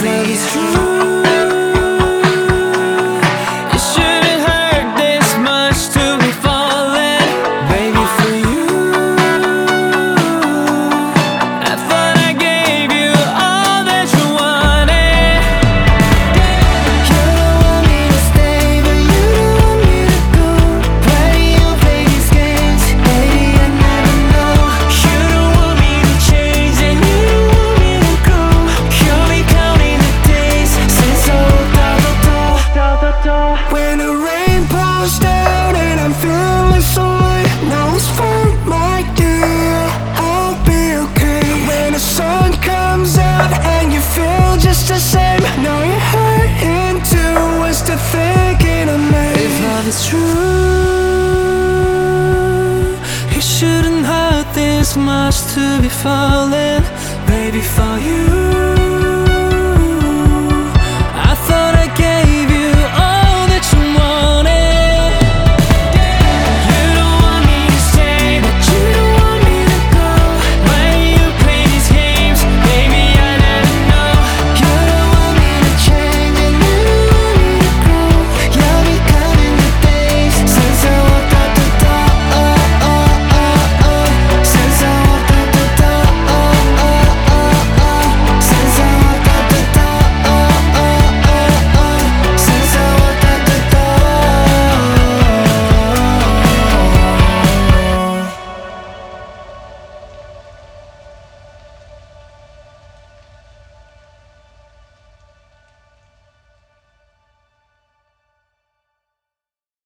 love is true. When the rain pours down and I'm feeling sorry, now it's fine, my dear, I'll be okay. When the sun comes out and you feel just the same, now you're hurting too, what's the thinking of me? If love is true, it shouldn't hurt this much to be falling.